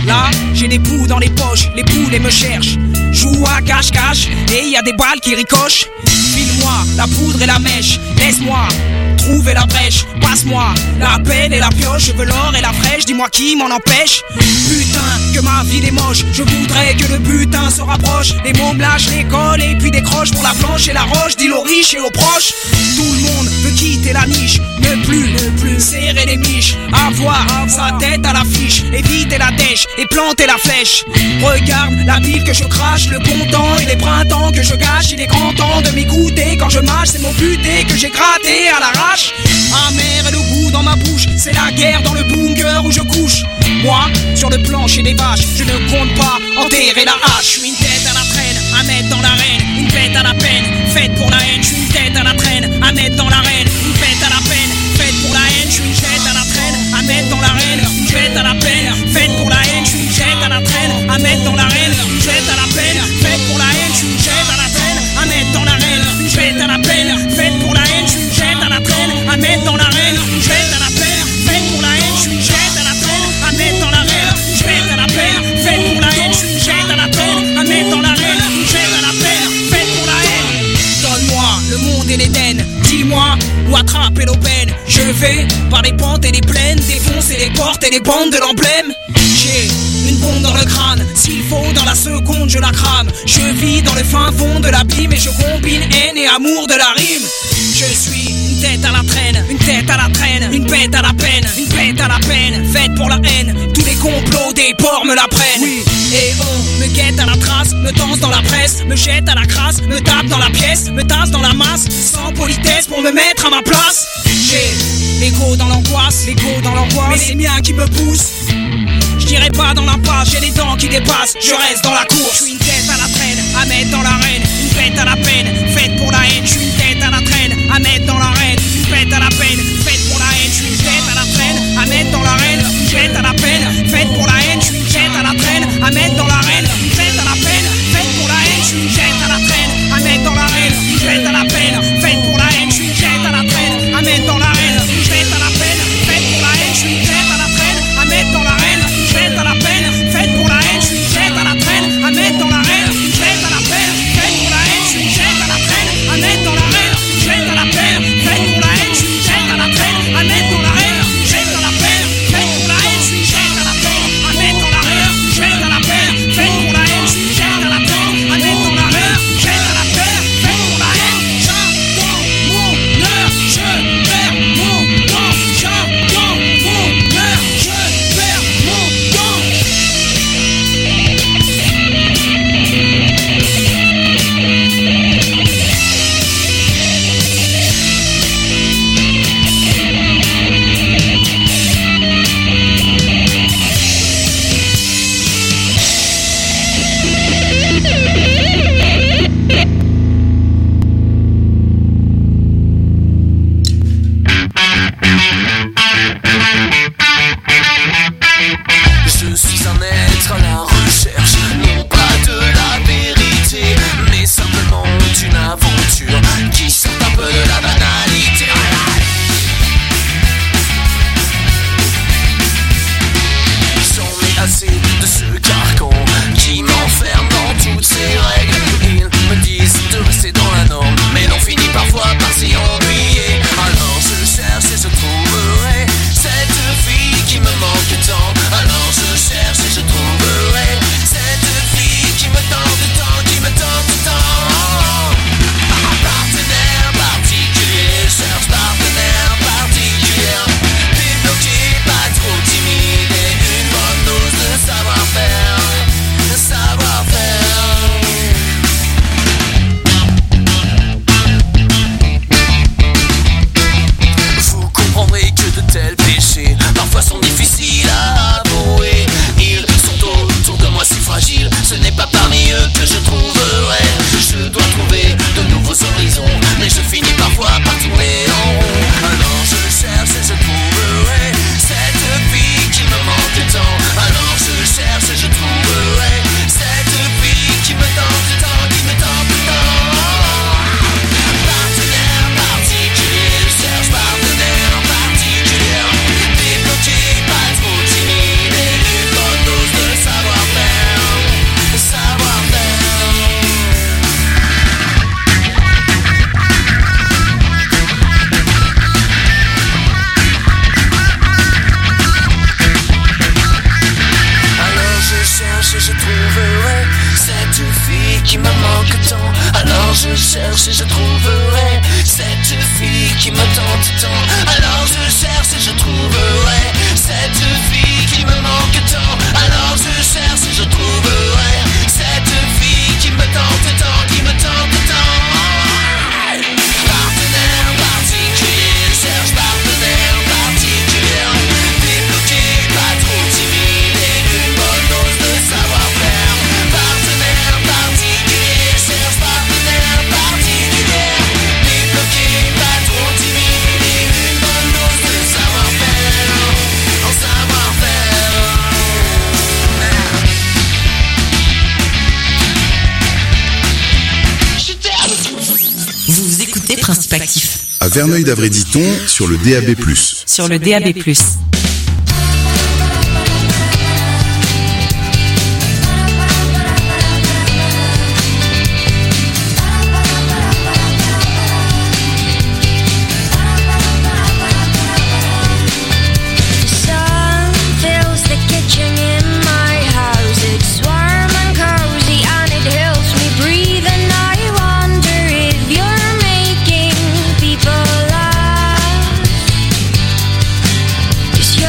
Là, j'ai des poux dans les poches, les poulets me cherchent. Joue à cache-cache, et y a des balles qui ricochent. File-moi la poudre et la mèche, laisse-moi trouver la brèche. Passe-moi la pelle et la pioche, je veux l'or et la fraîche, dis-moi qui m'en empêche. Putain, que ma ville est moche, je voudrais que le butin se rapproche. Les mômes lâchent l'école et puis décrochent pour la planche et la roche. Dis-le aux riches et aux proches. Tout le monde veut quitter la niche, ne plus serrer les miches. Avoir sa tête à l'affiche, éviter la dèche et planter la flèche. Regarde la bile que je crache, le bon temps et les printemps que je gâche. Il est grand temps de m'écouter quand je mâche, c'est mon buté que j'ai gratté à l'arrache. Amer et le goût dans ma bouche, c'est la guerre dans le bunker où je couche. Moi, sur le plancher des vaches, je ne compte pas enterrer la hache. Je suis une tête à la traîne, à mettre dans l'arène, une bête à la peine, faite pour la haine. Je suis une tête à la traîne, à mettre dans l'arène, une bête à la peine, faite pour la haine. Je suis une tête à la traîne, à mettre dans l'arène, une bête à la peine, faite pour la haine. Je suis une tête à la traîne, à mettre dans l'arène, une bête à la peine, faite pour la haine. Je suis une tête à la traîne, à mettre dans l'arène, une bête à la peine, faite pour la haine. Je suis une tête à la traîne, à mettre dans l'arène, une bête à la peine, faite pour la haine. Je suis une tête à la traîne, à mettre dans l'arène, une bête à la peine, faite pour la haine. Je suis une tête à la traîne, à mettre dans l'arène, une bête à la peine, faite pour la haine. Donne-moi le monde et l'Éden, dis-moi où attraper l'aubaine. Je vais par les pentes et les plaines, défoncer les portes et les bandes de l'emblème. J'ai une bombe dans le crâne, s'il faut dans la seconde je la crame. Je vis dans le fin fond de l'abîme et je combine haine et amour de la rime. Je suis une tête à la traîne, une tête à la traîne, une bête à la peine, une bête à la peine, faite pour la haine. Tous les complots des porcs me la prennent. Oui. Et on me guette à la trace, me danse dans la presse, me jette à la crasse, me tape dans la pièce, me tasse dans la masse, sans politesse pour me mettre à ma place. J'ai l'ego dans l'angoisse, mais c'est mien qui me pousse. J'irai pas dans l'impasse, j'ai les dents qui dépassent, je reste dans la course. Je suis une tête à la traîne, à mettre dans l'arène, une bête à la peine, faite pour la haine. Je suis une tête à la traîne, à mettre dans l'arène, une bête à la peine, faite pour la haine. Je suis une tête à la traîne, à mettre dans l'arène, une bête à la peine, faite pour la haine. Je suis une tête à la traîne, à mettre dans l'arène, une bête à la peine, faite pour la haine. Je suis une tête à la traîne, à mettre dans l'arène, une bête à la peine, faite pour la haine. Je suis une tête à la traîne, à mettre dans l'arène, une bête à la peine, faite pour la haine. Je suis une tête à la traîne, à mettre dans l'arène, une bête à la peine, faite pour la haine. Je suis une tête à la traîne, à mettre dans l'arène, une bête à la peine, faite pour la haine. Je suis une tête à la traîne, à mettre dans l'arène, une bête à la peine, faite pour la haine. Je suis une tête à la traîne, à mettre dans l'arène, une bête à la peine, faite pour la haine. Je suis une tête à la traîne, à mettre dans l'arène, une bête à la peine, faite pour la haine. Je suis une tête à la traîne, à mettre dans l'arène, une bête à la peine, faite pour la haine. J'attends mon heure, je perds mon temps. J'attends mon heure, je perds mon temps. Je suis un être à la recherche, non pas de la vérité, mais simplement d'une aventure qui sort un peu de la banalité. J'en ai assez de ce carcan qui m'enferme dans toutes ces règles. Ils me disent de rester dans la norme, mais l'on finit parfois par s'y ennuyer. Alors je cherche et je trouverai cette fille qui me manque tant. Alors je cherche et je trouverai cette manque tant. Alors je cherche et je trouverai cette fille qui me tente tant. Alors je cherche et je trouverai cette fille qui me manque tant. Alors je cherche et je trouverai cette fille qui me tente tant, qui me tente tant. Partenaire particulier, cherche partenaire particulier. Débloqué, pas trop timide et une bonne dose de savoir-faire. Partenaire particulier, cherche partenaire particulier. Débloqué, pas trop timide et une bonne dose de savoir-faire. En savoir-faire. Vous écoutez Principe Actif. À Verneuil-d'Avray-Diton, sur le DAB+. Sur le DAB+. You're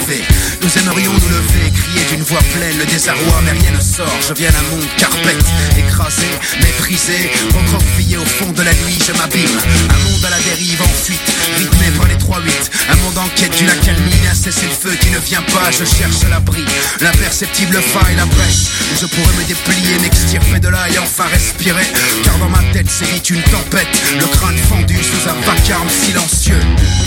rêver. Nous aimerions nous lever, crier d'une voix pleine le désarroi, mais rien ne sort. Je viens d'un monde carpette, écrasé, méprisé, recroquevillé au fond de la nuit, je m'abîme. Un monde à la dérive, en fuite, rythmé par les 3-8. Un monde en quête d'une accalmie, un cessez-le-feu qui ne vient pas, je cherche l'abri. L'imperceptible faille, la brèche, où je pourrais me déplier, m'extirper de là et enfin respirer. Car dans ma tête s'évite une tempête, le crâne fendu sous un vacarme silencieux.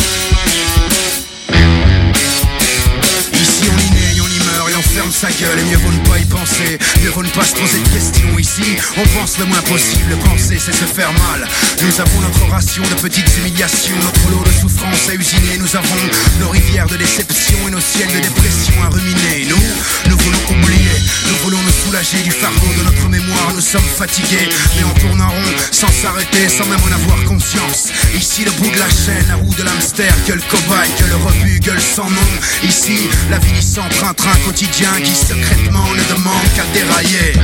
Ici on y naît, on y meurt et on ferme sa gueule. Et mieux vaut ne pas y penser, mieux vaut ne pas se poser de questions. Ici on pense le moins possible, penser c'est se faire mal. Nous avons notre ration de petites humiliations, notre lot de souffrance à usiner. Nous avons nos rivières de déception et nos ciels de dépression à ruminer. Nous voulons oublier, nous voulons nous soulager du fardeau de notre mémoire. Nous sommes fatigués, mais on tourne en rond, sans s'arrêter, sans même en avoir conscience. Ici le bout de la chaîne, la roue de l'hamster, que le cobaye, que le rebut, gueule sans nom. Ici la vie s'emprunte un train quotidien qui secrètement ne demande qu'à dérailler.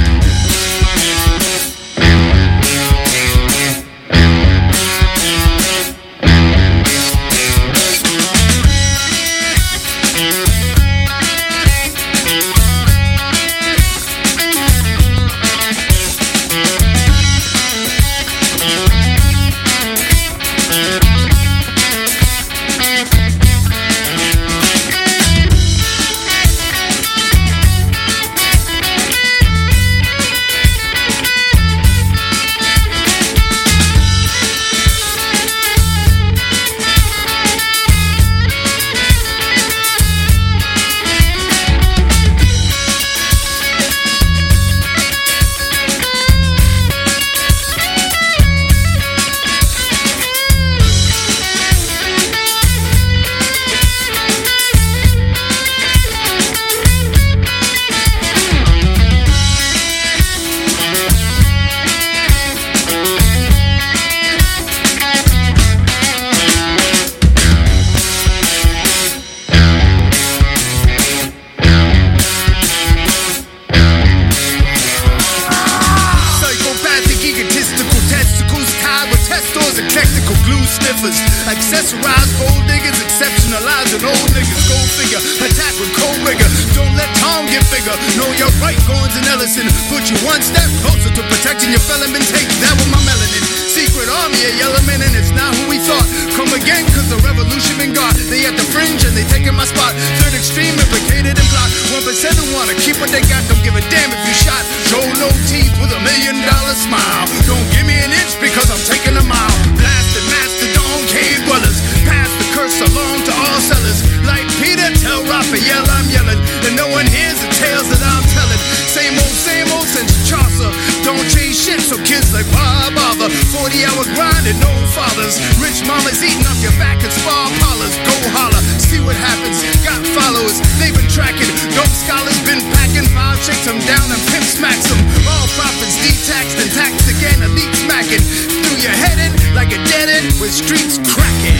Accessorize gold diggers, exceptionalizing old niggas. Go figure, attack with cold rigor. Don't let Tom get bigger. Know your right, Goins and Ellison. Put you one step closer to protecting your felon. Been take that with my melanin. Secret army of yellow men, and it's not who we thought. Come again, cause the revolution been gone. They at the fringe and they taking my spot. Third extreme, implicated and plot. 1% who wanna keep what they got, don't give a damn if you shot. Joe no teeth with $1 million smile. Don't give me an inch because I'm taking a mile. Blasted mastodon cave dwellers. Pass the curse along to all sellers. Like Peter, tell Raphael I'm yelling. And no one hears the tales that I'm telling. Same old since Chaucer. Don't change shit, so kids like why bother? 40-hour grind and no fathers. Rich mamas eating off your back and spa parlors. Go holler, see what happens. Got followers, they've been tracking. Dope scholars been packing. Five shakes them down and pimp smacks them. All profits detaxed and taxed again. Elite smacking through your head in like a dead end with streets cracking.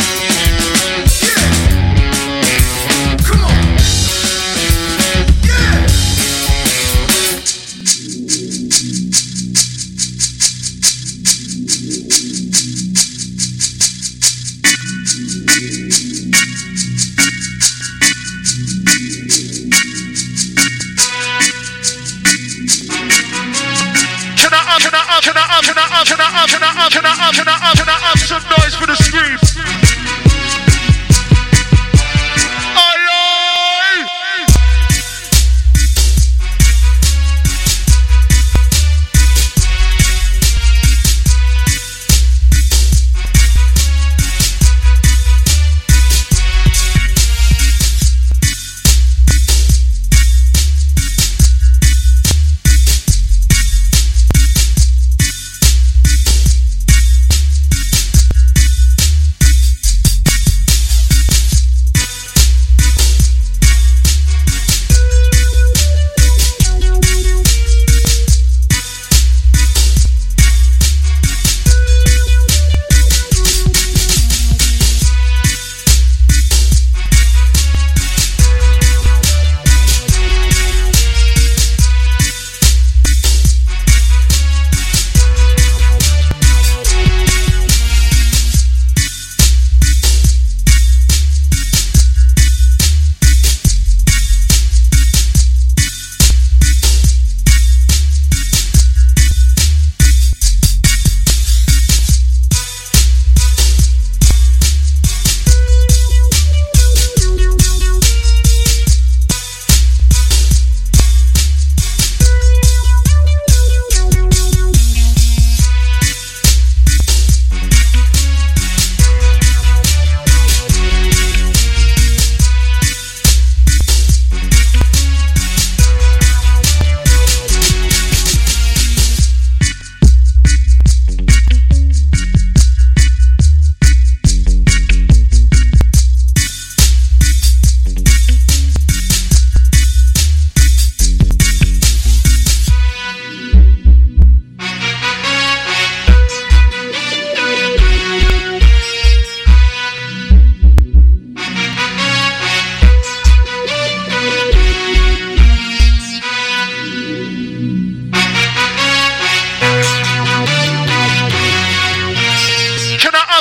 Some noise for the scream.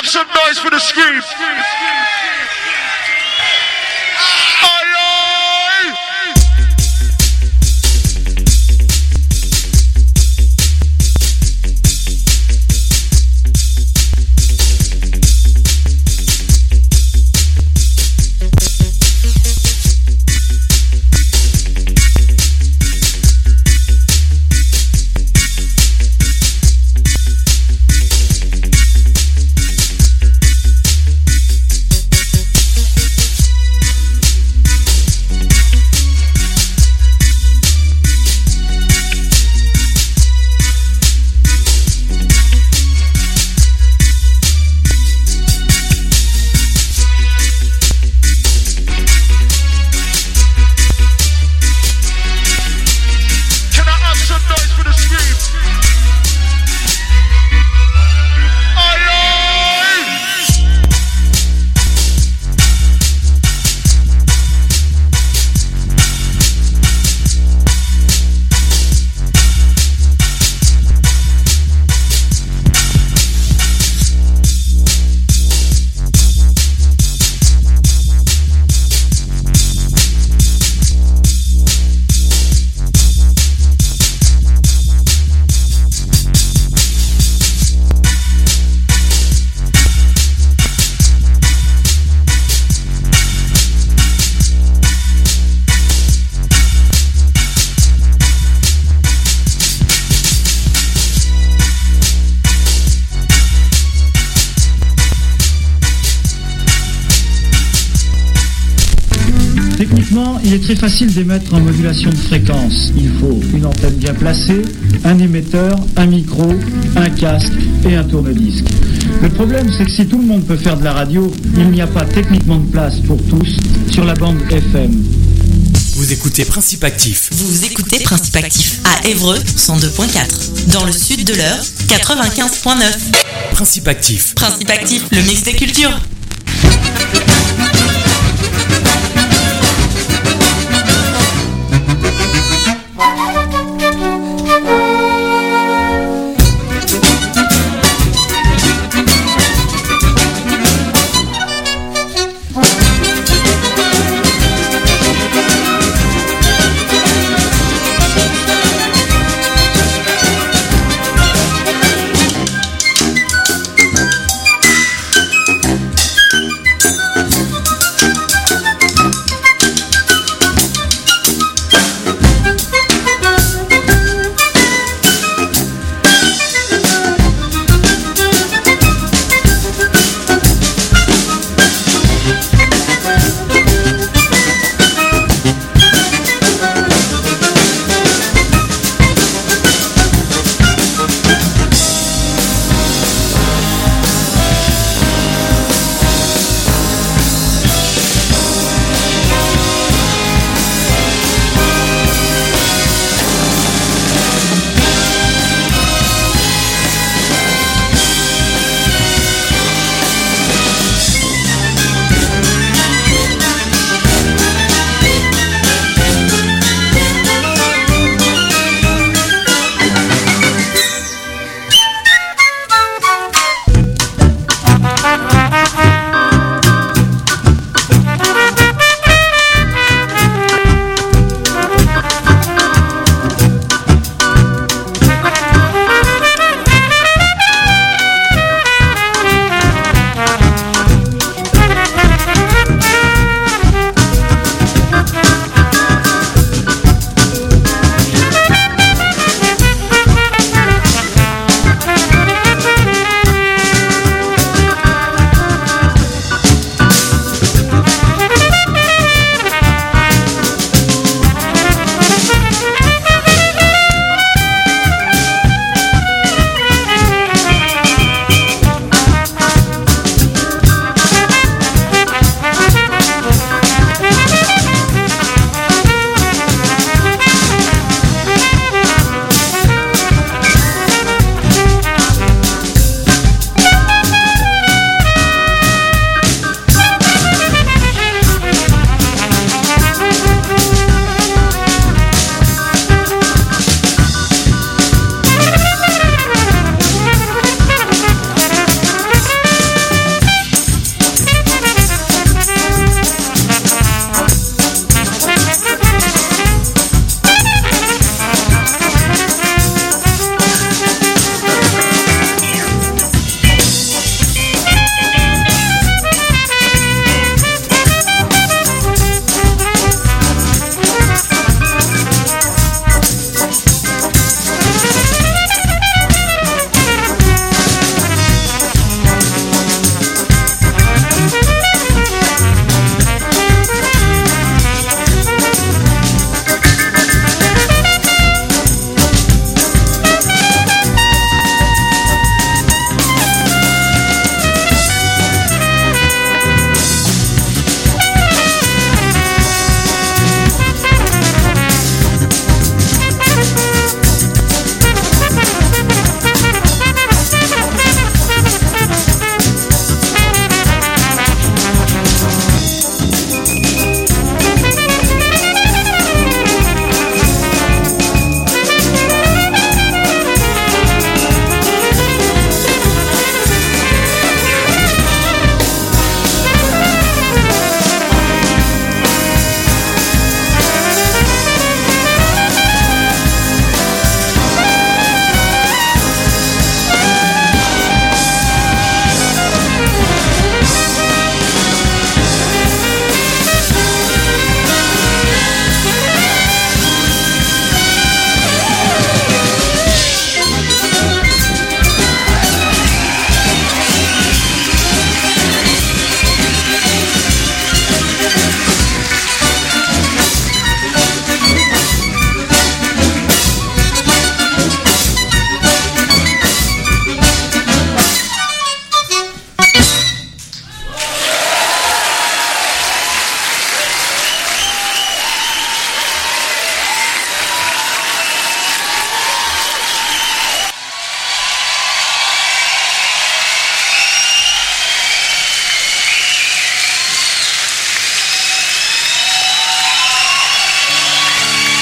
have some noise for the scream? Techniquement, il est très facile d'émettre en modulation de fréquence. Il faut une antenne bien placée, un émetteur, un micro, un casque et un tourne-disque. Le problème, c'est que si tout le monde peut faire de la radio, il n'y a pas techniquement de place pour tous sur la bande FM. Vous écoutez Principe Actif. Vous écoutez Principe Actif à Évreux 102.4. Dans le sud de l'Eure 95.9. Principe Actif. Principe Actif, le mix des cultures.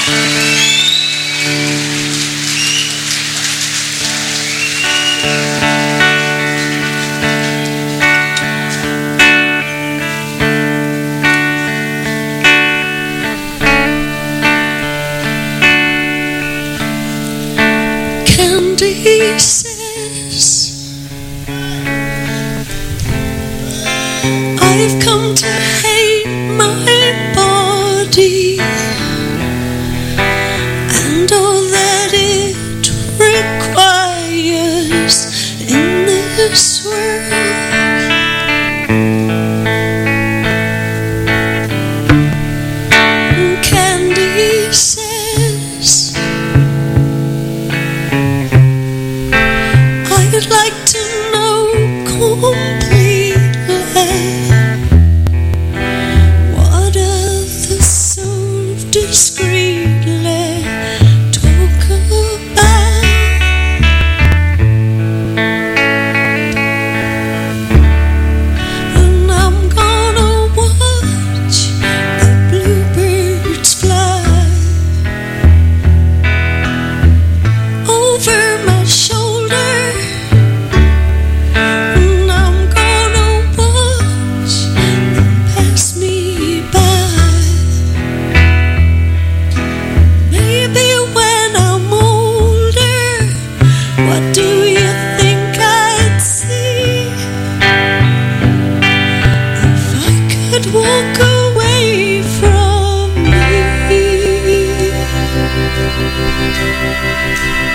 Candy says I've come to hate my body and all that it requires in this world. Candy says I'd like to know completely what others so discreetly talk about. And I'm gonna watch the bluebirds fly over my shoulder. And I'm gonna watch them pass me by. Maybe when I'm older, what do you think I'd see if I could walk away from me?